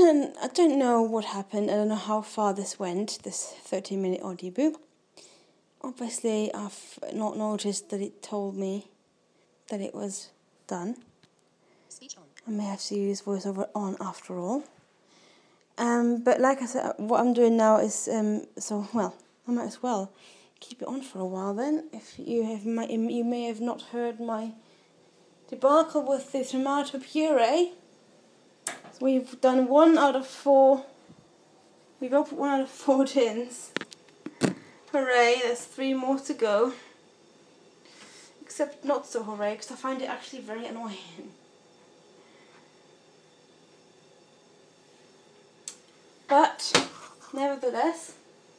I don't know what happened. I don't know how far this went, this 30-minute audiobook. Obviously, I've not noticed that it told me that it was done. Speech on. I may have to use voiceover on after all. But like I said, what I'm doing now is, I might as well keep it on for a while then. If you may have not heard my debacle with the tomato puree. So we've done 1 out of 4. We've opened 1 out of 4 tins. Hooray, there's 3 more to go. Except not so hooray, because I find it actually very annoying. But, nevertheless,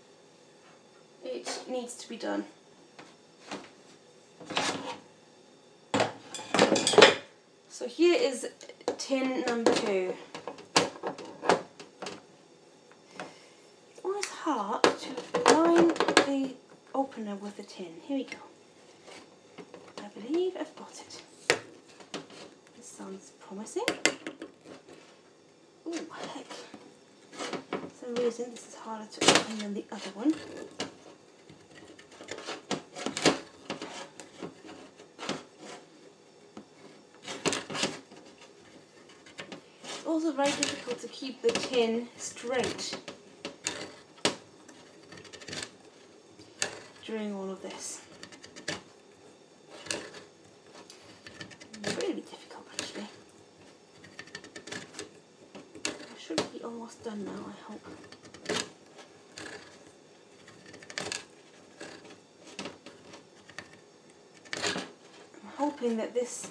it needs to be done. So here is tin number 2. It's always hard to line the opener with the tin. Here we go. I believe I've got it. This sounds promising. Ooh, heck. For some reason this is harder to open than the other one. It's also very difficult to keep the tin straight during all of this. Really difficult actually. I should be almost done now, I hope. I'm hoping that this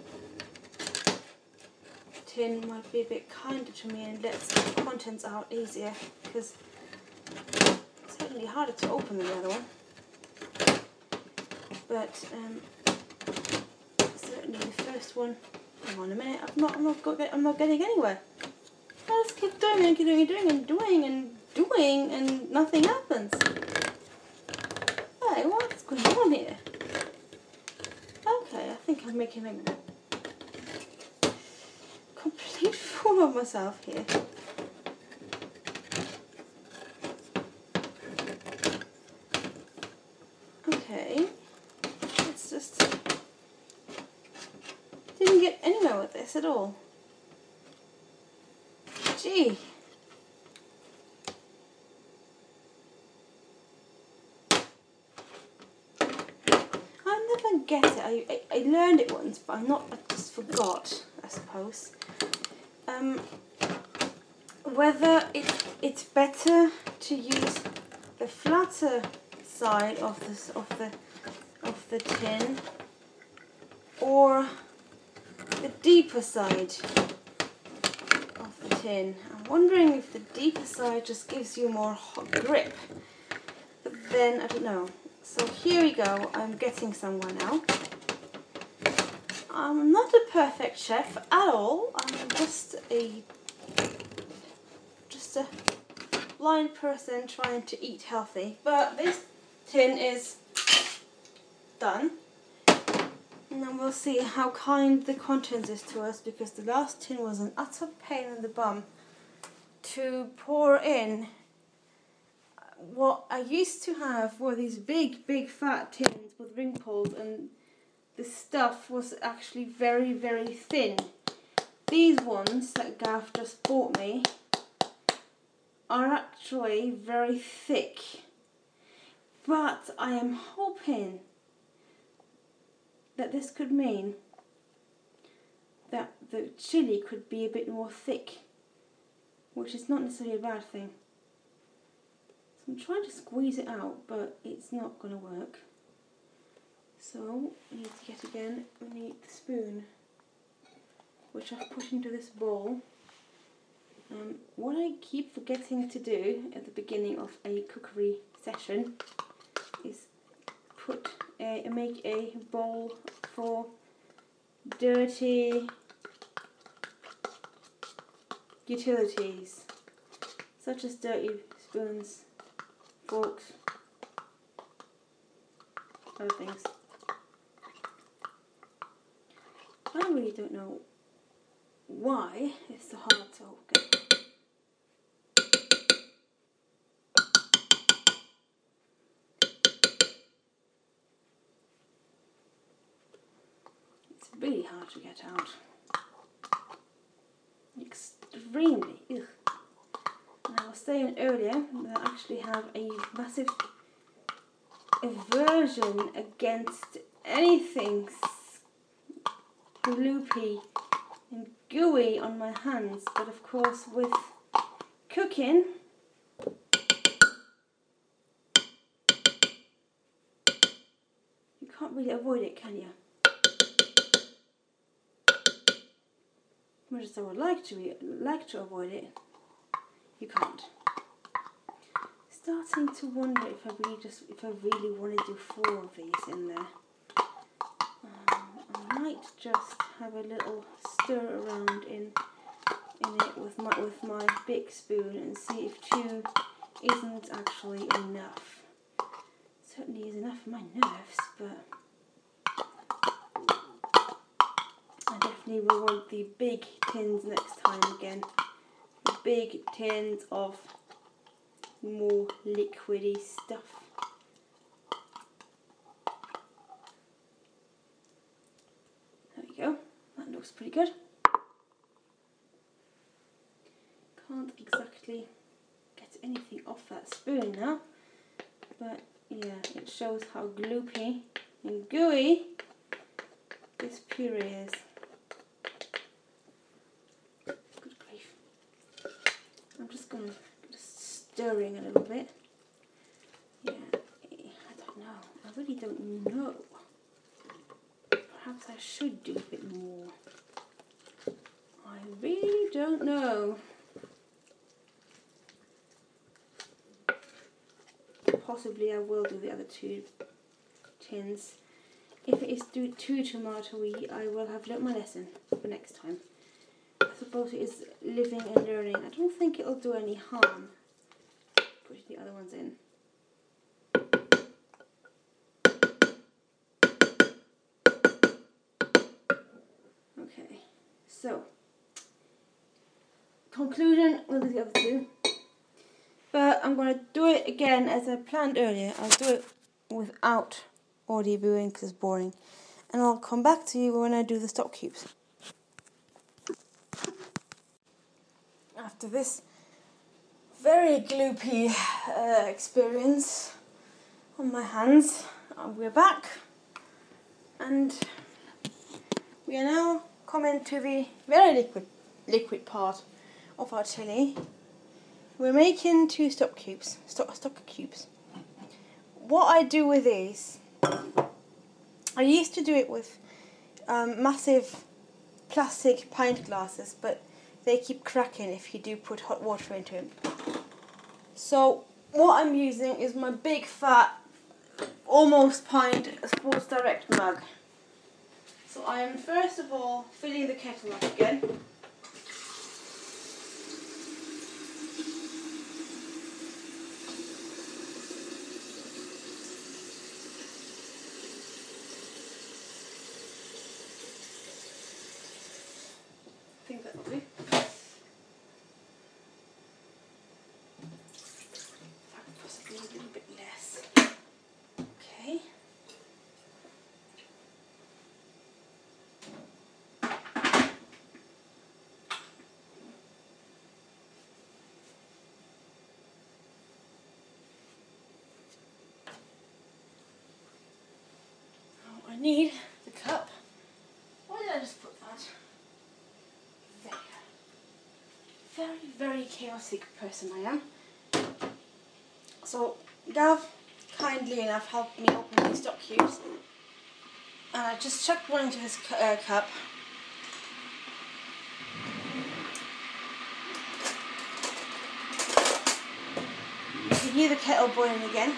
tin might be a bit kinder to me and lets the contents out easier, because it's certainly harder to open than the other one. But certainly the first one. Hang on a minute. I'm not getting anywhere. I just keep doing and nothing happens. Hey, what's going on here? Okay, I think I'm making a complete fool of myself here. Okay. Didn't get anywhere with this at all. Gee. I never get it. I learned it once, but I just forgot, I suppose. Whether it's better to use the flatter side of the tin or the deeper side of the tin. I'm wondering if the deeper side just gives you more grip, but then I don't know. So here we go, I'm getting somewhere now. I'm not a perfect chef at all. I'm just a blind person trying to eat healthy. But this tin is done. And then we'll see how kind the contents is to us, because the last tin was an utter pain in the bum to pour in. What I used to have were these big fat tins with ring pulls, and the stuff was actually very, very thin. These ones that Gav just bought me are actually very thick. But I am hoping that this could mean that the chili could be a bit more thick, which is not necessarily a bad thing. So I'm trying to squeeze it out, but it's not going to work. So we need the spoon, which I've put into this bowl. What I keep forgetting to do at the beginning of a cookery session is make a bowl for dirty utilities, such as dirty spoons, forks, other things. I really don't know why it's so hard to get to get out. Extremely. Ugh. And I was saying earlier that I actually have a massive aversion against anything gloopy and gooey on my hands, but of course with cooking you can't really avoid it, can you? Much as I would like to avoid it, you can't. Starting to wonder if I really want to do 4 of these in there. I might just have a little stir around in it with my big spoon and see if 2 isn't actually enough. Certainly is enough for my nerves, but I definitely will want the big tins next time again. The big tins of more liquidy stuff. There we go. That looks pretty good. Can't exactly get anything off that spoon now, but yeah, it shows how gloopy and gooey this puree is. Good grief. I'm just stirring a little bit. Yeah, I don't know. I really don't know. Perhaps I should do a bit more. I really don't know. Possibly I will do the other 2 tins. If it is too tomatoey, I will have learnt my lesson for next time. I suppose it is living and learning. I don't think it'll do any harm putting the other ones in. Okay, so conclusion with the other 2. But I'm going to do it again as I planned earlier. I'll do it without audio viewing because it's boring. And I'll come back to you when I do the stock cubes. After this very gloopy experience on my hands, we're back. And we are now coming to the very liquid part of our chili. We're making 2 stock cubes. What I do with these, I used to do it with massive plastic pint glasses, but they keep cracking if you do put hot water into them. So what I'm using is my big fat, almost pint Sports Direct mug. So I am first of all filling the kettle up again. I think that'll do. Possibly a little bit less. Okay. Now I need the cup. Why did I just put that? Very, very chaotic person I am. So Gav kindly enough helped me open these stock cubes, and I just chucked one into his cup. You can hear the kettle boiling again.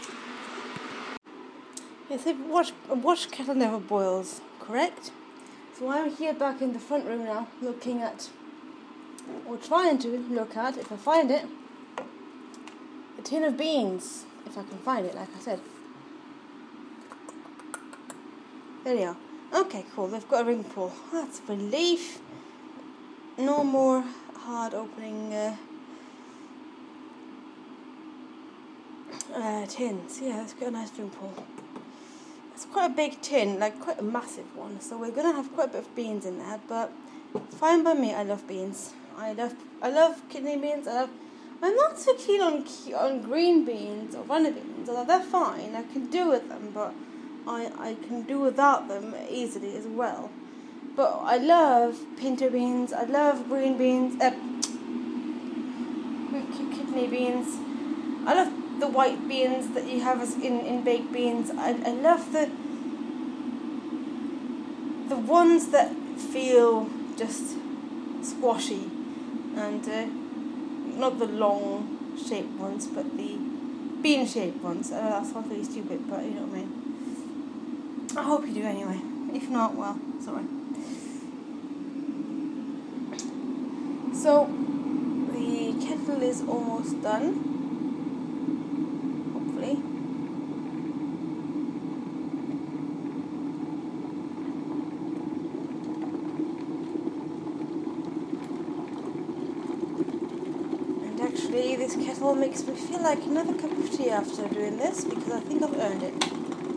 Yes, a wash kettle never boils, correct? So I'm here back in the front room now, looking at, or trying to look at, if I find it, a tin of beans, if I can find it, like I said. There they are. Okay, cool, they've got a ring pull. That's a relief. No more hard opening tins. Yeah, it's got a nice ring pull. It's quite a big tin, like quite a massive one, so we're going to have quite a bit of beans in there, but fine by me. I love beans. I love kidney beans. I'm not so keen on green beans or runner beans, although they're fine. I can do with them, but I can do without them easily as well. But I love pinto beans. I love green beans, kidney beans. I love the white beans that you have as in baked beans. I love the ones that feel just squashy, and not the long shaped ones, but the bean shaped ones. I know that sounds really stupid, but you know what I mean. I hope you do anyway. If not, well, sorry. So the kettle is almost done. Hopefully. And actually this kettle makes me feel like another cup of tea after doing this, because I think I've earned it.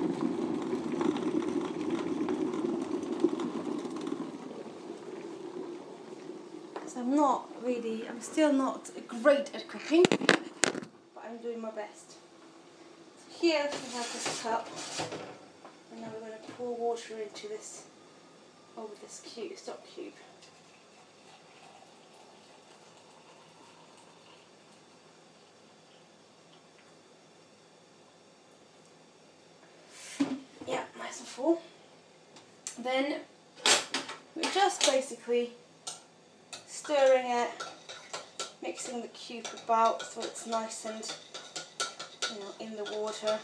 So I'm still not great at cooking, but I'm doing my best. So here we have this cup, and now we're going to pour water into this, over this stock cube. Yeah, nice and full. Then we're just basically stirring it, mixing the cube about so it's nice and, you know, in the water.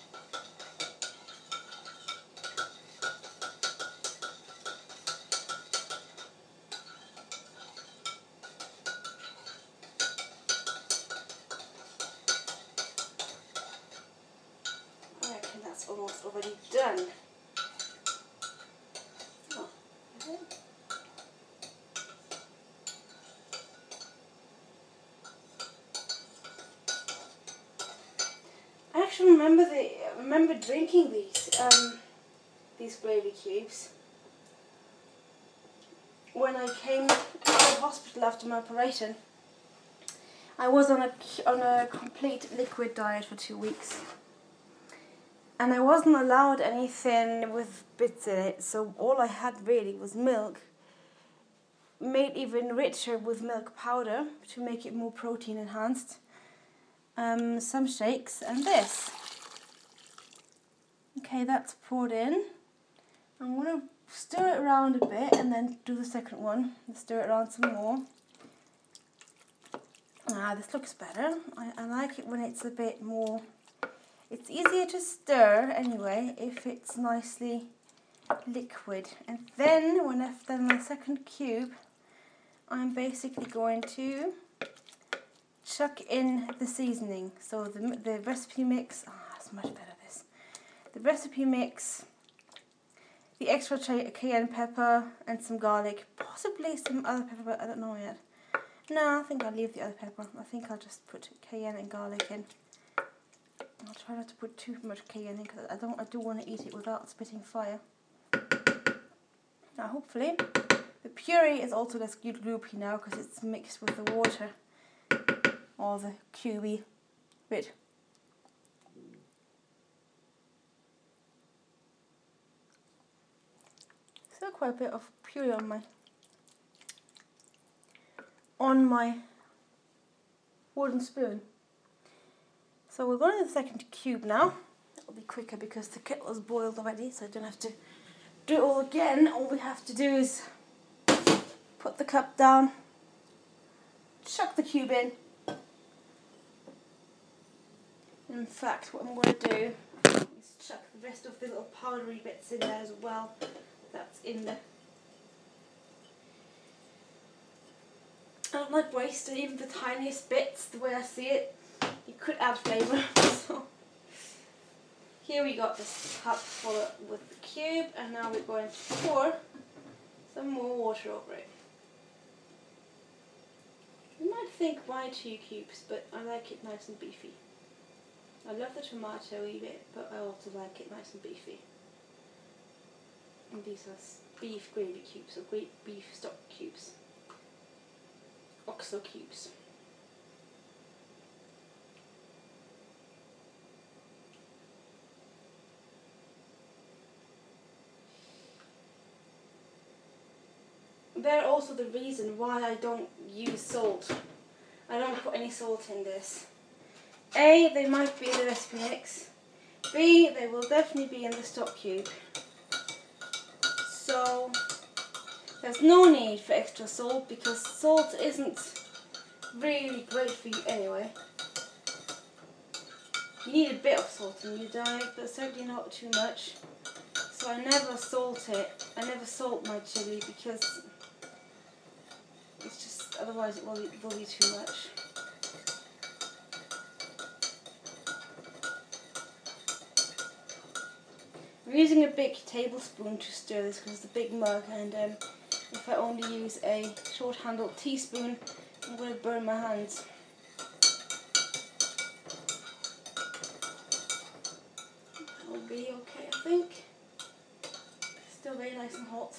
I reckon that's almost already done. Oh, is it? I actually remember drinking these gravy cubes when I came out of hospital after my operation. I was on a complete liquid diet for 2 weeks, and I wasn't allowed anything with bits in it, so all I had really was milk, made even richer with milk powder to make it more protein enhanced, some shakes, and this. Okay, that's poured in. I'm going to stir it around a bit and then do the second one. Stir it around some more. This looks better. I like it when it's a bit more... It's easier to stir anyway if it's nicely liquid. And then when I've done my second cube, I'm basically going to chuck in the seasoning. So the recipe mix... it's much better this. The recipe mix, the extra cayenne pepper and some garlic, possibly some other pepper, but I don't know yet. No, I think I'll leave the other pepper. I think I'll just put cayenne and garlic in. I'll try not to put too much cayenne in because I do want to eat it without spitting fire. Now hopefully the puree is also less gloopy now because it's mixed with the water, or the cubey bit. Still quite a bit of puree on my wooden spoon. So we're going to the second cube now. It'll be quicker because the kettle is boiled already, so I don't have to do it all again. All we have to do is put the cup down, chuck the cube in. In fact, what I'm going to do is chuck the rest of the little powdery bits in there as well. That's in the don't like wasting even the tiniest bits. The way I see it, you could add flavour. So here we got this cup full with the cube, and now we're going to pour some more water over it. You might think why 2 cubes, but I like it nice and beefy. I love the tomato-y bit, but I also like it nice and beefy. And these are beef gravy cubes, or beef stock cubes. OXO cubes. They're also the reason why I don't use salt. I don't put any salt in this. A, they might be in the recipe mix. B, they will definitely be in the stock cube. So there's no need for extra salt because salt isn't really great for you anyway. You need a bit of salt in your diet, but certainly not too much. So I never salt it. I never salt my chili because it's just, otherwise it will be too much. I'm using a big tablespoon to stir this because it's a big mug, and if I only use a short-handled teaspoon, I'm going to burn my hands. That will be okay, I think. Still very nice and hot.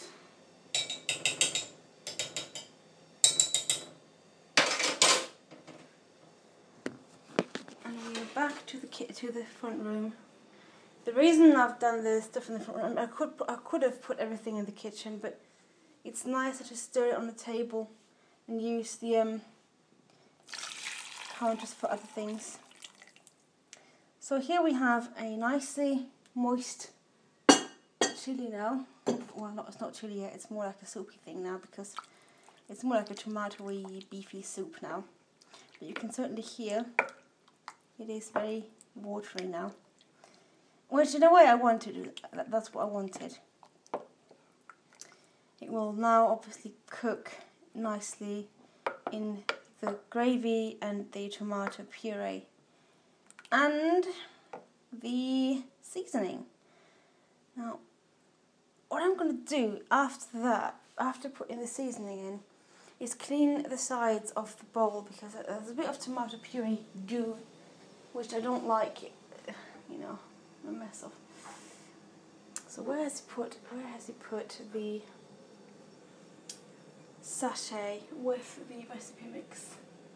And we're back to the front room. The reason I've done the stuff in the front room, I could have put everything in the kitchen, but it's nicer to stir it on the table and use the counters for other things. So here we have a nicely moist chili now. Well, it's not chili yet, it's more like a soupy thing now because it's more like a tomatoey beefy soup now. But you can certainly hear it is very watery now. Which in a way I wanted, that's what I wanted. It will now obviously cook nicely in the gravy and the tomato puree and the seasoning. Now, what I'm going to do after that, after putting the seasoning in, is clean the sides of the bowl because there's a bit of tomato puree goo, which I don't like, you know, a mess of. So where has he put the sachet with the recipe mix?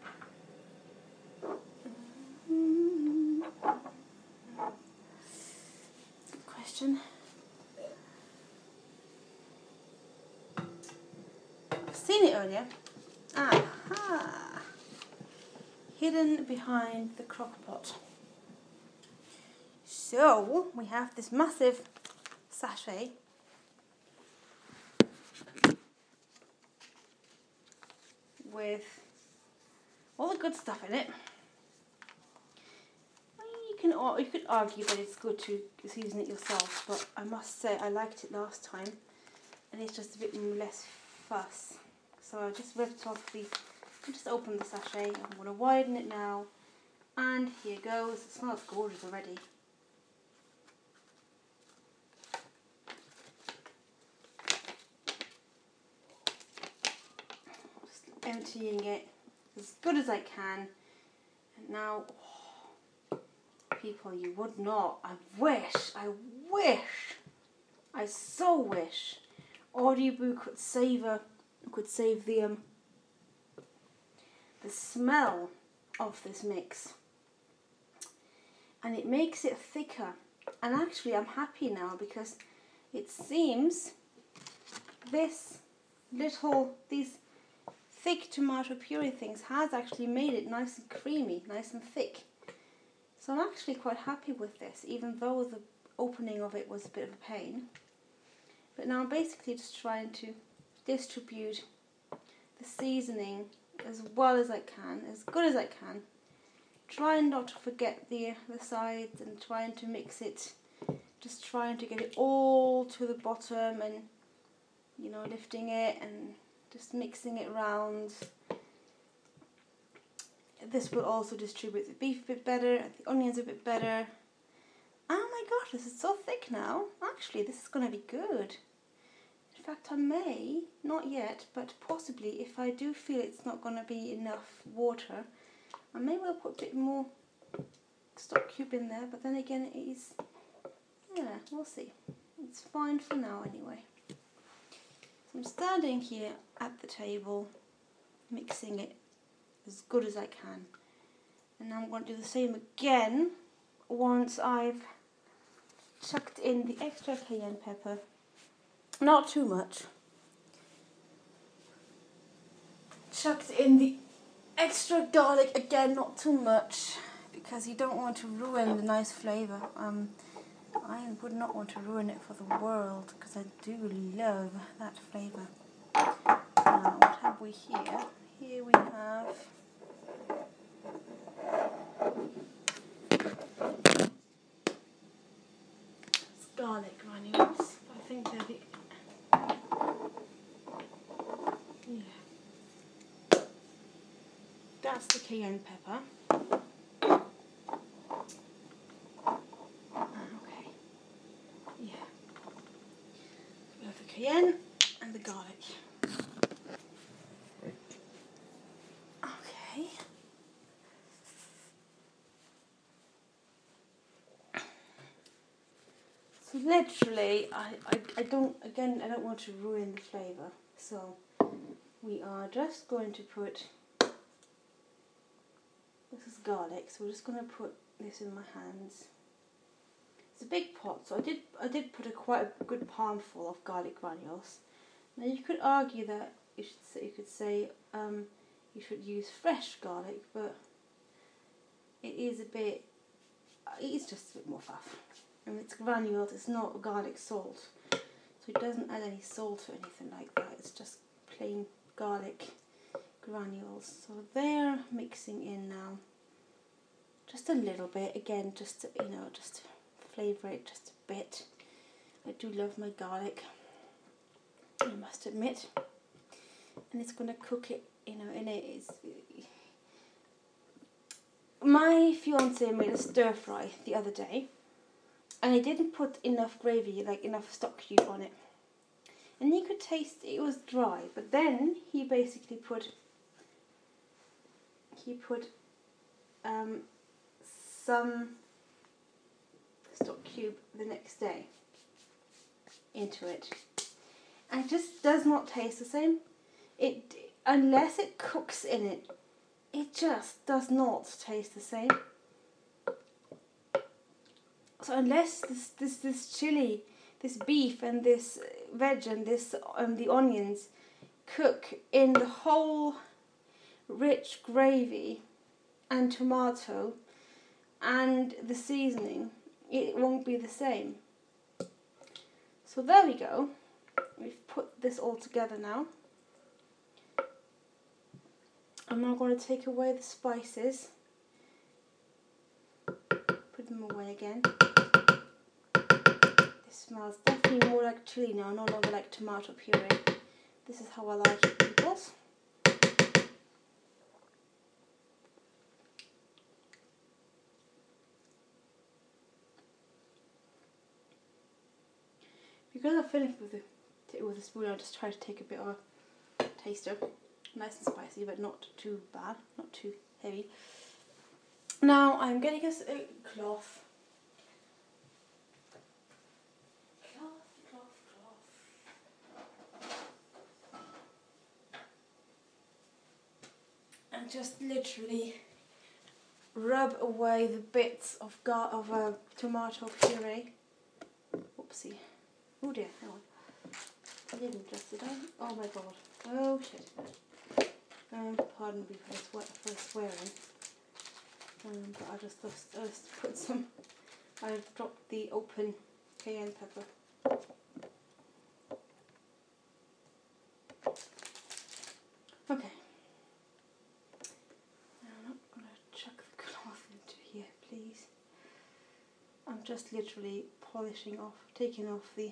Good question. I've seen it earlier. Aha! Hidden behind the crock pot. So we have this massive sachet with all the good stuff in it. You could argue that it's good to season it yourself, but I must say I liked it last time, and it's just a bit less fuss. So I just ripped off I just opened the sachet. I'm going to widen it now, and here goes. It smells gorgeous already. Just emptying it as good as I can, and now. People, you would not. I so wish Audiobook could save the smell of this mix, and it makes it thicker. And actually, I'm happy now because it seems these thick tomato puree things has actually made it nice and creamy, nice and thick. So I'm actually quite happy with this, even though the opening of it was a bit of a pain. But now I'm basically just trying to distribute the seasoning as well as I can, as good as I can. Trying not to forget the sides and trying to mix it, just trying to get it all to the bottom and, you know, lifting it and just mixing it around. this will also distribute the beef a bit better and the onions a bit better. Oh my gosh, this is so thick now. Actually, this is going to be good. In fact, I may, not yet, but possibly if I do feel it's not going to be enough water, I may well put a bit more stock cube in there, but then again it is, yeah, we'll see. It's fine for now anyway. So I'm standing here at the table, mixing it as good as I can. And now I'm going to do the same again once I've chucked in the extra cayenne pepper. Not too much. Chucked in the extra garlic again, not too much, because you don't want to ruin the nice flavour. I would not want to ruin it for the world, because I do love that flavour. Now, what have we here? Here we have garlic granules. I think they're the... Yeah. That's the cayenne pepper. Okay. Yeah. We have the cayenne and the garlic. Okay. So literally, I don't want to ruin the flavour. So we are just going to put, this is garlic, so we're just going to put this in my hands. It's a big pot, so I did put quite a good palmful of garlic granules. Now you could argue that you could say you should use fresh garlic, but it's just a bit more faff. And it's granules, it's not garlic salt, so it doesn't add any salt or anything like that. It's just plain garlic granules. So they're mixing in now, just a little bit. Again, just to, just to flavour it just a bit. I do love my garlic, I must admit. And it's going to cook it, in it. My fiance made a stir fry the other day, and he didn't put enough gravy, like enough stock cube on it. And you could taste it was dry, but then he basically put some stock cube the next day into it. And it just does not taste the same. Unless it cooks in it, it just does not taste the same. So unless this chili, this beef and this veg and this the onions cook in the whole rich gravy and tomato and the seasoning, it won't be the same. So there we go. We've put this all together now. I'm now going to take away the spices. Put them away again. This smells definitely more like chili now, no longer like tomato puree. This is how I like it, peoples. Because I finished with the spoon, I just try to take a bit of a taster. Nice and spicy, but not too bad, not too heavy. Now I'm getting us a cloth. And just literally rub away the bits of tomato puree. Whoopsie. Oh dear, hang on. I didn't adjust it down. Oh my god. Oh shit. Pardon me for swearing. But I just put some. I've dropped the open cayenne pepper. Okay. Now I'm not going to chuck the cloth into here, please. I'm just literally polishing off, taking off the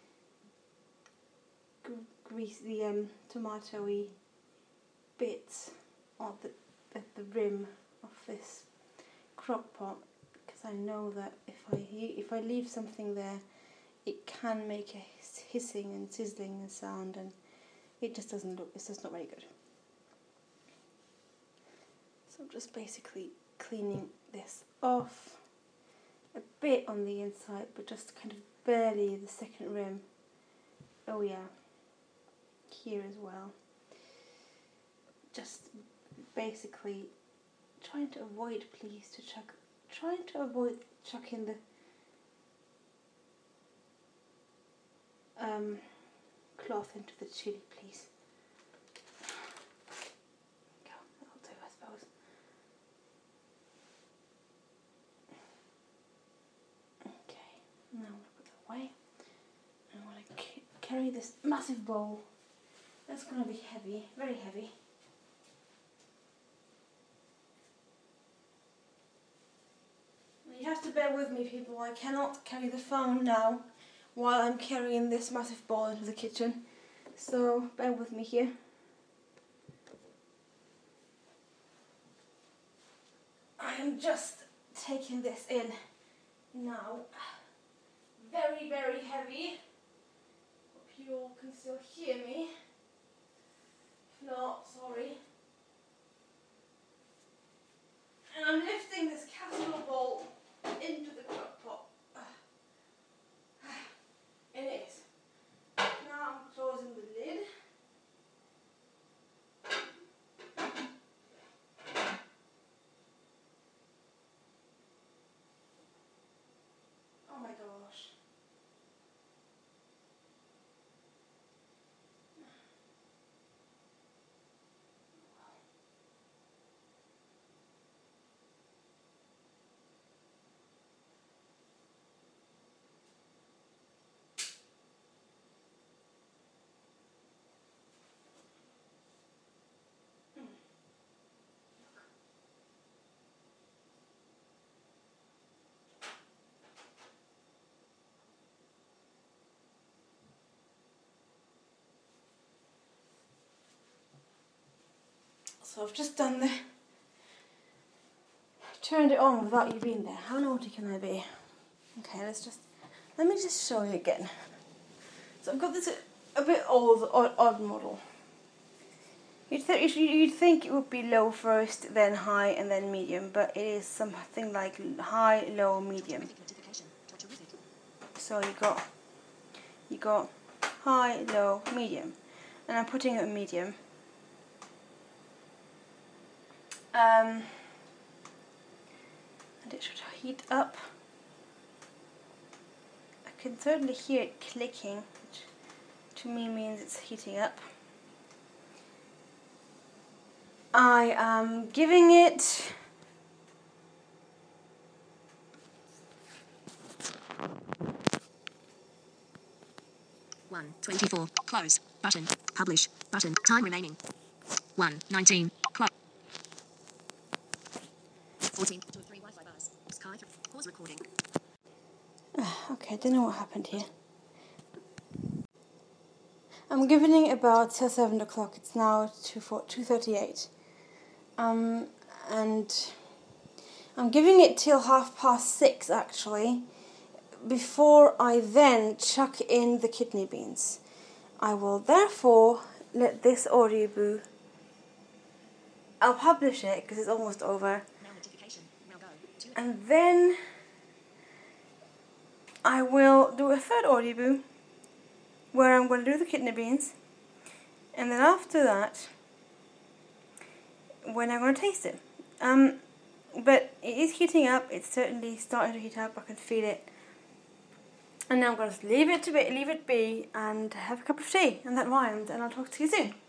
grease, the tomatoey bits of the rim of this crock pot, because I know that if I leave something there, it can make a hissing and sizzling and sound, and it just doesn't look. It's just not very good. So I'm just basically cleaning this off a bit on the inside, but just kind of barely the second rim. Oh yeah, here as well. Just basically trying to avoid, chucking the cloth into the chili, please. That'll do, I suppose. Okay, now I'm going to put that away. I'm going to carry this massive bowl. That's going to be heavy, very heavy. You have to bear with me, people. I cannot carry the phone now while I'm carrying this massive bowl into the kitchen. So bear with me here. I am just taking this in now. Very, very heavy. Hope you all can still hear me. If not, sorry. And I'm lifting this casserole bowl into the crock pot. It is. Now I'm closing the lid. Oh my gosh. So I've just turned it on without you being there. How naughty can I be? Okay, let me just show you again. So I've got this a bit odd model. You'd think it would be low first, then high, and then medium, but it is something like high, low, medium. So you got high, low, medium, and I'm putting it in medium. And it should heat up. I can certainly hear it clicking, which to me means it's heating up. I am giving it 1:24. Close button. Publish button. Time remaining 1:19. Close. 14. 2 3 Wi-Fi bars. Sky. Pause recording. Okay, I don't know what happened here. I'm giving it about till 7 o'clock. It's now 2:38. And I'm giving it till 6:30 actually, before I then chuck in the kidney beans. I will therefore let this audiobook. I'll publish it because it's almost over. And then I will do a third audiobook where I'm going to do the kidney beans, and then after that, when I'm going to taste it. But it is heating up. It's certainly starting to heat up. I can feel it. And now I'm going to leave it be, and have a cup of tea and that wine, and I'll talk to you soon.